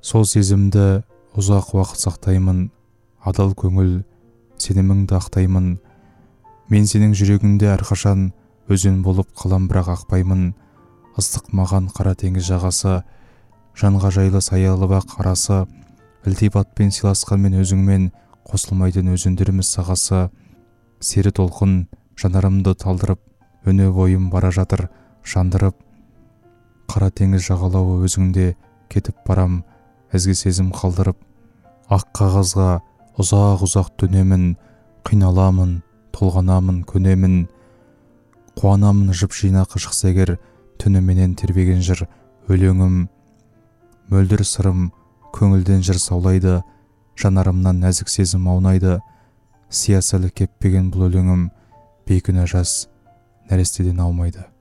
Сол сезімді ұзақ уақыт сақтаймын, адал көңіл сеніміңді ақтаймын. Мен сенің жүрегіңде әрқашан өзен болып қалам, бірақ ақпаймын. Ыстық маған қара теңіз жағасы, жанға жайлы саялы бақ арасы. Ілтипатпен сыйласқанмен өзіңмен, қосылмайтын өзендеріміз сағасы. Сері толқын жанарымды талдырып, өне бойым бара жатыр жандырып. Қара теңіз жағалауы өзіңде кетіп барам, ізгі сезім қалдырып. Ақ қағазға ұзақ-ұзақ төнемін, қиналамын, толғанамын, көнемін. Қуанамын жып-жинақы шықса егер, түніменен тербеген жыр өлеңім. Мөлдір сырым көңілден жыр саулайды, жанарымнан нәзік сезім аунайды. Сиясалы кеппеген бұл өлеңім, бейкүнә жас нәрестеден аумайды.